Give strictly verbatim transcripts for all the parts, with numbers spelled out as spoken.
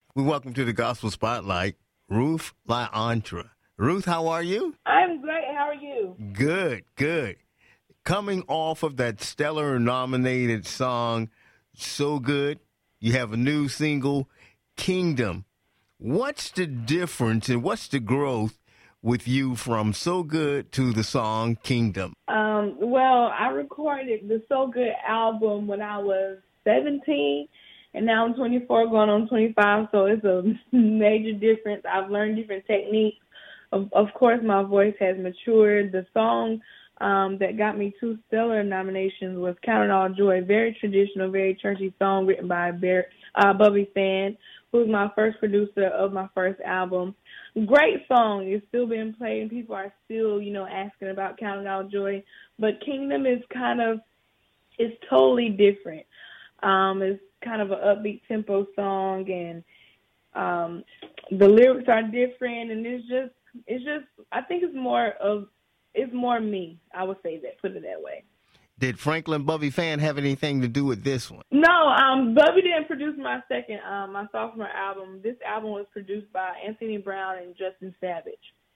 We welcome to the Gospel Spotlight, Ruth LaAndra. Ruth, how are you? I'm great. How are you? Good, good. Coming off of that stellar-nominated song, So Good, you have a new single, Kingdom. What's the difference and what's the growth with you from So Good to the song Kingdom? Um, well, I recorded the So Good album when I was seventeen, and now I'm twenty-four, going on twenty-five, so it's a major difference. I've learned different techniques. Of, of course, my voice has matured. The song um, that got me two stellar nominations was Count It All Joy, very traditional, very churchy song written by Bear, uh, Bubby Fan, who was my first producer of my first album. Great song. It's still being played, and people are still, you know, asking about Count It All Joy. But Kingdom is kind of, it's totally different. Um, it's kind of an upbeat tempo song, and um, the lyrics are different, and it's just, it's just, I think it's more of, it's more me. I would say that, put it that way. Did Franklin Bubby Fan have anything to do with this one? No, um, Bubby didn't produce my second, um, my sophomore album. This album was produced by Anthony Brown and Justin Savage.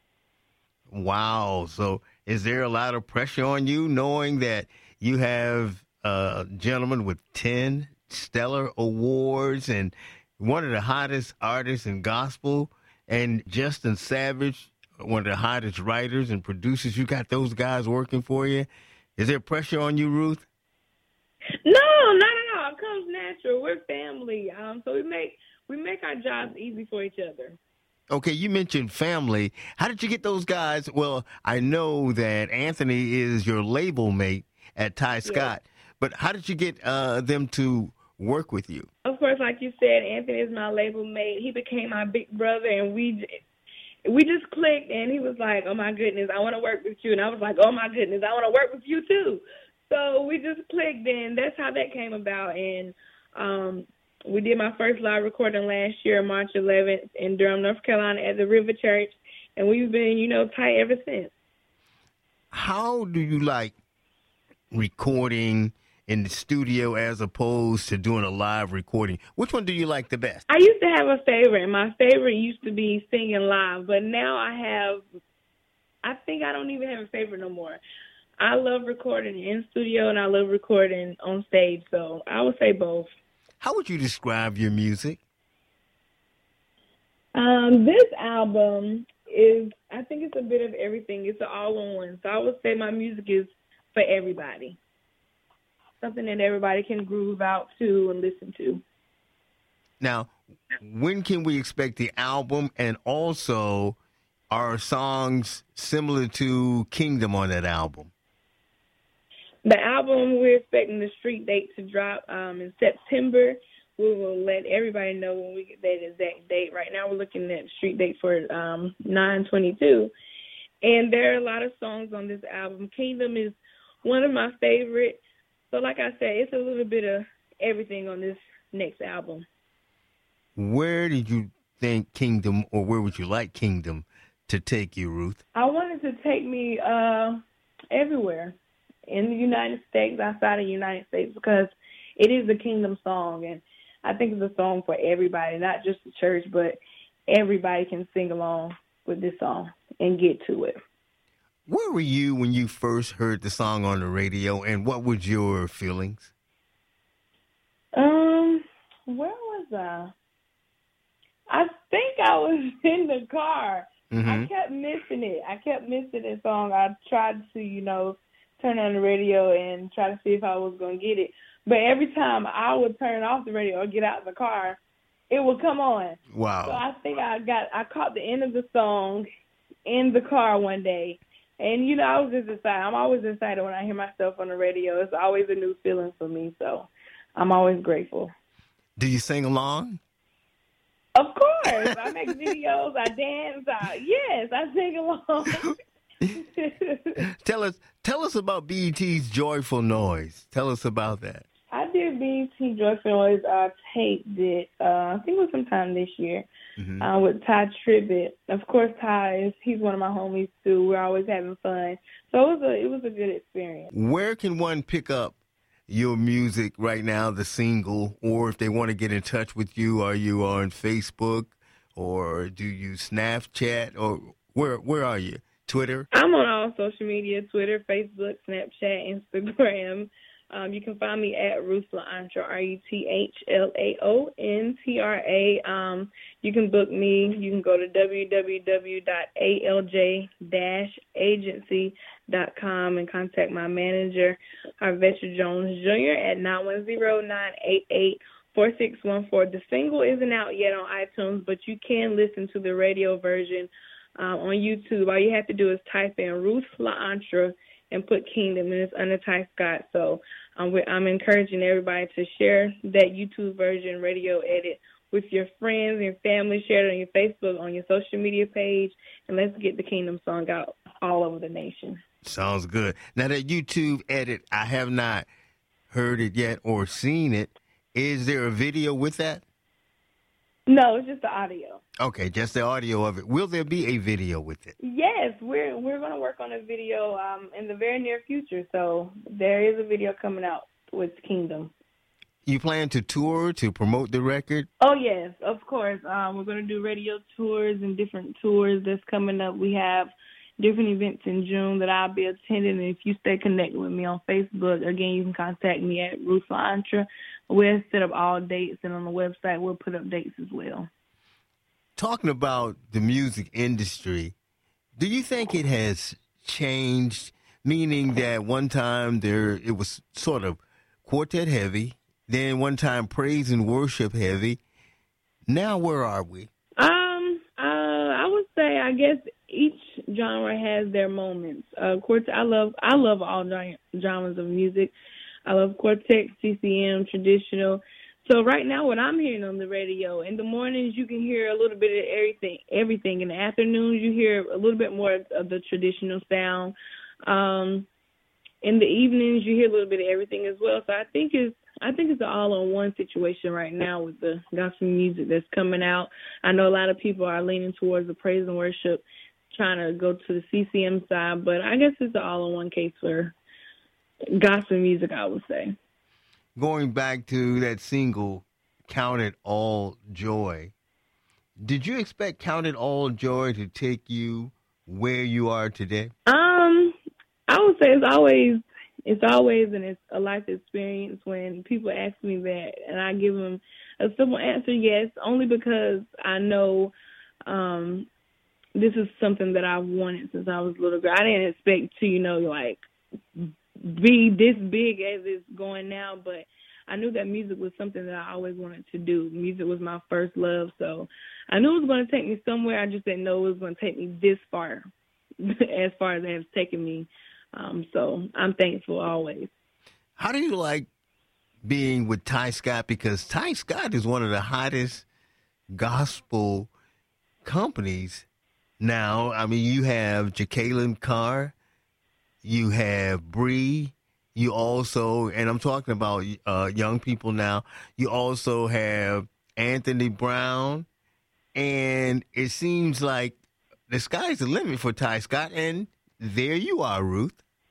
Wow. So is there a lot of pressure on you knowing that you have a gentleman with ten stellar awards and one of the hottest artists in gospel, and Justin Savage, one of the hottest writers and producers? You got those guys working for you. Is there pressure on you, Ruth? No, not at all. It comes natural. We're family, um, so we make we make our jobs easy for each other. Okay, you mentioned family. How did you get those guys? Well, I know that Anthony is your label mate at Ty Scott, yes. But how did you get uh, them to work with you? Of course, like you said, Anthony is my label mate. He became my big brother, and we we just clicked, and he was like, oh, my goodness, I want to work with you. And I was like, oh, my goodness, I want to work with you, too. So we just clicked, and that's how that came about. And um, we did my first live recording last year, March eleventh, in Durham, North Carolina at the River Church, and we've been, you know, tight ever since. How do you like recording in the studio as opposed to doing a live recording? Which one do you like the best? I used to have a favorite, and my favorite used to be singing live, but now I have, I think I don't even have a favorite no more. I love recording in studio, and I love recording on stage, so I would say both. How would you describe your music? Um, this album is, I think it's a bit of everything. It's an all-in-one, so I would say my music is for everybody. Something that everybody can groove out to and listen to. Now, when can we expect the album, and also are songs similar to Kingdom on that album? The album, we're expecting the street date to drop um, in September. We will let everybody know when we get that exact date. Right now we're looking at the street date for um, nine twenty-two. And there are a lot of songs on this album. Kingdom is one of my favorites. So like I said, it's a little bit of everything on this next album. Where did you think Kingdom, or where would you like Kingdom to take you, Ruth? I wanted to take me uh, everywhere in the United States, outside of the United States, because it is a Kingdom song. And I think it's a song for everybody, not just the church, but everybody can sing along with this song and get to it. Where were you when you first heard the song on the radio, and what was your feelings? Um, where was I? I think I was in the car. Mm-hmm. I kept missing it. I kept missing the song. I tried to, you know, turn on the radio and try to see if I was going to get it. But every time I would turn off the radio or get out of the car, it would come on. Wow. So I think I got, I caught the end of the song in the car one day. And, you know, I was just excited. I'm always excited when I hear myself on the radio. It's always a new feeling for me, so I'm always grateful. Do you sing along? Of course. I make videos. I dance. I, yes, I sing along. tell us tell us about B E T's Joyful Noise. Tell us about that. I did B E T Joyful Noise. I taped it, uh, I think it was sometime this year, mm-hmm. uh, with Ty Tribbett. Of course, Ty, is he's one of my homies, too. We're always having fun. So it was a, it was a good experience. Where can one pick up your music right now, the single, or if they want to get in touch with you, are you on Facebook or do you Snapchat or where where are you? Twitter? I'm on all social media, Twitter, Facebook, Snapchat, Instagram. Um, you can find me at Ruth LaAntra, R U T H L A O N T R A. Um, you can book me. You can go to w w w dot a l j dash agency dot com and contact my manager, Harvester Jones Junior at nine one zero, nine eight eight, four six one four. The single isn't out yet on iTunes, but you can listen to the radio version um, on YouTube. All you have to do is type in Ruth LaAntra and put Kingdom, and it's under Ty Scott. So um, I'm encouraging everybody to share that YouTube version radio edit with your friends and your family. Share it on your Facebook, on your social media page, and let's get the Kingdom song out all over the nation. Sounds good. Now, that YouTube edit, I have not heard it yet or seen it. Is there a video with that? No, it's just the audio. Okay, just the audio of it. Will there be a video with it? Yes, we're we're going to work on a video um, in the very near future. So there is a video coming out with Kingdom. You plan to tour to promote the record? Oh, yes, of course. Um, we're going to do radio tours and different tours that's coming up. We have different events in June that I'll be attending. And if you stay connected with me on Facebook, again, you can contact me at Ruth LaAntra. We'll set up all dates, and on the website, we'll put up dates as well. Talking about the music industry, do you think it has changed, meaning that one time there it was sort of quartet heavy, then one time praise and worship heavy. Now where are we? Um, uh, I would say I guess each genre has their moments. Uh, quartet, I love I love all genres of music. I love quartet, C C M, traditional. So right now, what I'm hearing on the radio, in the mornings you can hear a little bit of everything. Everything in the afternoons you hear a little bit more of the traditional sound. Um, in the evenings you hear a little bit of everything as well. So I think it's I think it's an all-on-one situation right now with the gospel music that's coming out. I know a lot of people are leaning towards the praise and worship, trying to go to the C C M side, but I guess it's an all-in-one case for gospel music, I would say. Going back to that single, Count It All Joy, did you expect Count It All Joy to take you where you are today? Um, I would say it's always it's always an, it's a life experience when people ask me that, and I give them a simple answer, yes, only because I know um, this is something that I've wanted since I was a little girl. I didn't expect to, you know, like, be this big as it's going now, but I knew that music was something that I always wanted to do. Music was my first love, so I knew it was going to take me somewhere. I just didn't know it was going to take me this far, as far as it has taken me. Um, so I'm thankful always. How do you like being with Ty Scott? Because Ty Scott is one of the hottest gospel companies now. I mean, you have Jacqueline Carr, you have Bree, you also, and I'm talking about uh, young people now, you also have Anthony Brown, and it seems like the sky's the limit for Ty Scott, and there you are, Ruth.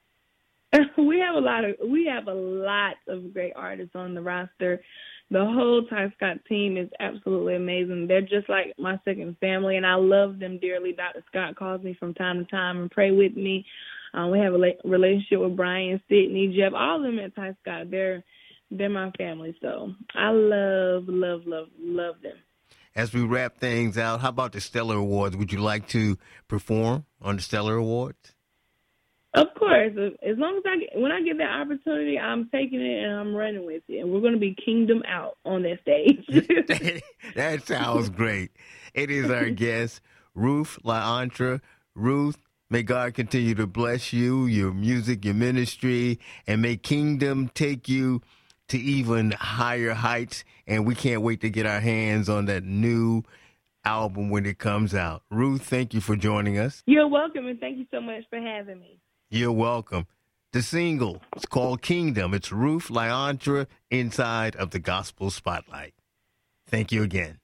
We have a lot of we have a lot of great artists on the roster. The whole Ty Scott team is absolutely amazing. They're just like my second family, and I love them dearly. Doctor Scott calls me from time to time and pray with me. Um, we have a relationship with Brian, Sidney, Jeff, all of them at Ty Scott. They're they're my family, so I love, love, love, love them. As we wrap things out, how about the Stellar Awards? Would you like to perform on the Stellar Awards? Of course. As long as I get, when I get that opportunity, I'm taking it and I'm running with it. And we're going to be Kingdom out on that stage. That sounds great. It is our guest, Ruth LaAntra. Ruth, may God continue to bless you, your music, your ministry, and may Kingdom take you to even higher heights. And we can't wait to get our hands on that new album when it comes out. Ruth, thank you for joining us. You're welcome, and thank you so much for having me. You're welcome. The single, it's called Kingdom. It's Ruth LaAntra inside of the Gospel Spotlight. Thank you again.